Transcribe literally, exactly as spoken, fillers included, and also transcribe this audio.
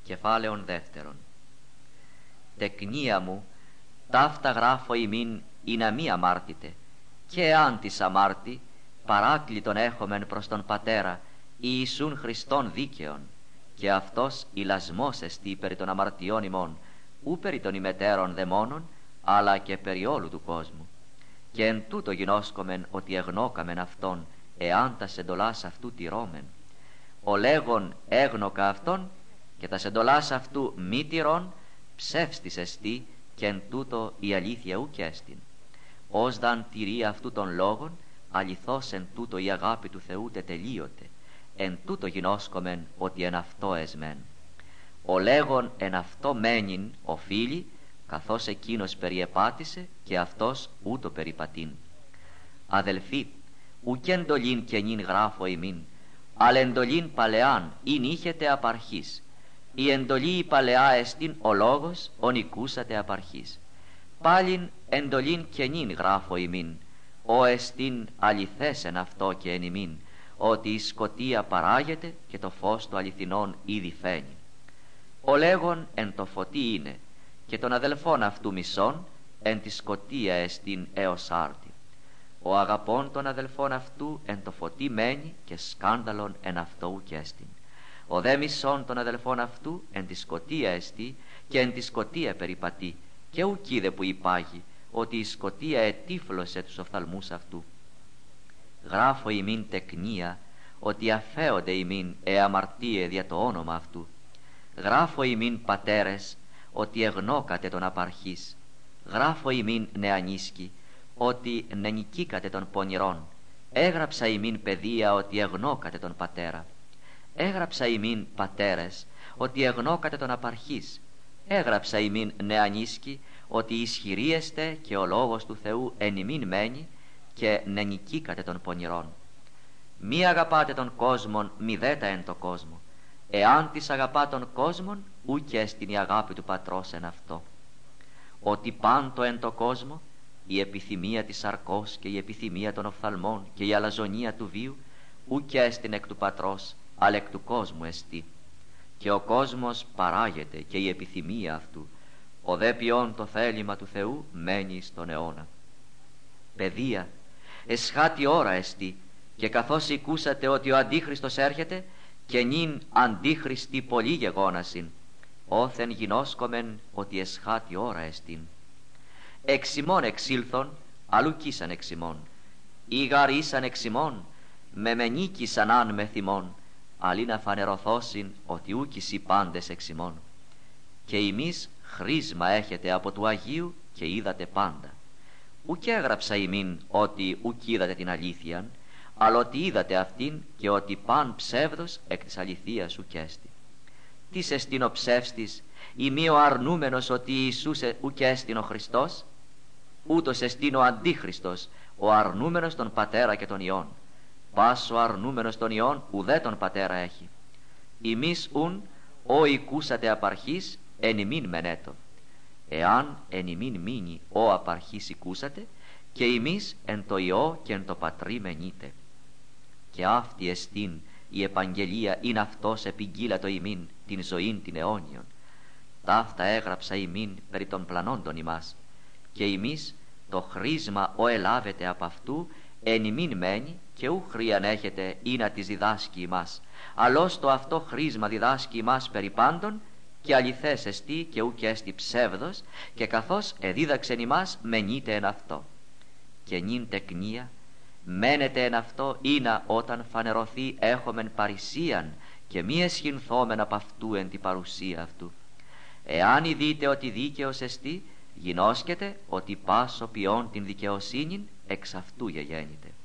Κεφάλαιον δεύτερον. Τεκνία μου, ταύτα γράφω ημίν ή να μη αμάρτητε, και εάν της αμάρτη, παράκλητον έχομεν προς τον Πατέρα, Ιησούν Χριστόν δίκαιον, και αυτός ηλασμός εστί περί των αμαρτιών ημών, ου περί των ημετέρων δαιμόνων, αλλά και περί όλου του κόσμου. Και εν τούτο γινώσκομεν ότι εγνώκαμεν αυτόν, εάν τα σεντολάς αυτού τηρώμεν. Ο λέγον έγνωκα αυτόν, και τα σεντολάς αυτού μη τηρών, ψεύστης εστί, και εν τούτο η αλήθεια ουκ έστιν. Ως δαν τηρεί αυτού των λόγων, αληθώς εν τούτο η αγάπη του Θεού τετελείωται. Εν τούτο γινώσκομεν ότι εν αυτό εσμέν. Ο λέγον εν αυτό μένειν οφείλει, καθώς εκείνος περιεπάτησε και αυτός ούτω περιπατήν. Αδελφοί, ουκ εντολήν καινήν γράφω ημίν, αλλά εντολήν παλαιάν ειν είχετε απαρχής. Η εντολή η παλαιά εστίν ο λόγος, ον οικούσατε απαρχής. Πάλιν εντολήν καινήν γράφω ημίν, ο εστίν αληθές εν αυτό και εν ημίν, ότι η σκοτία παράγεται και το φως του αληθινών ήδη φαίνει. Ο λέγον εν το φωτί είναι, και των αδελφών αυτού μισών εν τη σκοτία εστίν έως άρτη. Ο αγαπών των αδελφών αυτού εν το φωτί μένει, και σκάνδαλον εν αυτό ουκ έστιν. Ο δε μισών των αδελφών αυτού εν τη σκοτία εστί, και εν τη σκοτία περιπατεί, και ουκ είδε που υπάγει, ότι η σκοτία ετύφλωσε τους οφθαλμούς αυτού. Γράφω ημίν τεκνία, ότι αφέονται ημίν εαμαρτίε δια το όνομα αυτού. Γράφω ημίν πατέρες, ότι εγνώκατε τον απαρχής. Γράφω ημίν νεανίσκοι, ότι νενικήκατε των πονηρών. Έγραψα ημίν παιδεία, ότι εγνώκατε τον πατέρα. Έγραψα ημίν πατέρες, ότι εγνώκατε τον απαρχής. Έγραψα ημίν νεανίσκοι, ότι ισχυρίεστε και ο λόγος του Θεού εν ημίν μένει, και νενικήκατε των πονηρών. Μη αγαπάτε τον κόσμον, μη δέτα εν το κόσμο. Εάν της αγαπά τον κόσμον, ούκ έστιν η αγάπη του Πατρός εν αυτό. Ότι πάντο εν το κόσμο, η επιθυμία της σαρκός και η επιθυμία των οφθαλμών και η αλαζονία του βίου, ούκ έστιν εκ του Πατρός, αλλά εκ του κόσμου εστί. Και ο κόσμος παράγεται και η επιθυμία αυτού, ο δε ποιόν το θέλημα του Θεού μένει στον αιώνα. Παιδεία, εσχάτη ώρα εστί, και καθώς οικούσατε ότι ο Αντίχριστος έρχεται, και νυν αντίχριστοι πολλοί γεγόνασιν, όθεν γινώσκομεν ότι εσχάτη ώρα εστίν. Εξιμών εξήλθον, αλλού κήσαν εξιμών. Ήγαρ ήσαν εξιμών, με μενίκησαν αν με θυμών, αλλή να φανερωθώσιν ότι ούκης οι πάντες εξιμών. Και ημείς χρήσμα έχετε από του Αγίου και είδατε πάντα. Ουκ έγραψα ημίν ότι ουκ είδατε την αλήθειαν, αλλά ότι είδατε αυτήν και ότι παν ψεύδος εκ της αληθείας ουκ έστι. Τις εστίν ο ψεύστης, ή μη ο αρνούμενος ότι Ιησούς ουκ έστιν ο Χριστός, ούτως εστίν ο Αντίχριστος, ο αρνούμενος τον Πατέρα και τον Υιόν. Πας ο αρνούμενος τον Υιόν ουδέ τον Πατέρα έχει. Ημείς ουν, ο οικούσατε απαρχής, εν ημίν μενέτο. Εάν εν ημίν μείνει ο απαρχής οικούσατε, και ημείς εν το Υιό και εν το Πατρί μενείτε. Και αυτή εστίν η επαγγελία είναι αυτός επιγγείλατο ημίν την ζωήν την αιώνιον. Ταύτα έγραψα ημίν περί των πλανόντων ημάς, και ημείς το χρήσμα ο ελάβετε απ' αυτού εν ημίν μένει, και ου χρίαν έχετε ή να της διδάσκει ημάς, αλλώς το αυτό χρήσμα διδάσκει ημάς περί πάντων, και αληθές εστί και ουκ έστι ψεύδος, και καθώς εδίδαξεν ημάς μενείτε εν αυτό. Και νυν τεκνία, μένετε εν αυτό ήνα όταν φανερωθεί έχομεν παρησίαν, και μη εσχυνθόμεν απ' αυτού εν τη παρουσία αυτού. Εάν ειδείτε ότι δίκαιος εστί, γινώσκετε ότι πάσο ποιόν την δικαιοσύνην εξ αυτού γεγέννητε.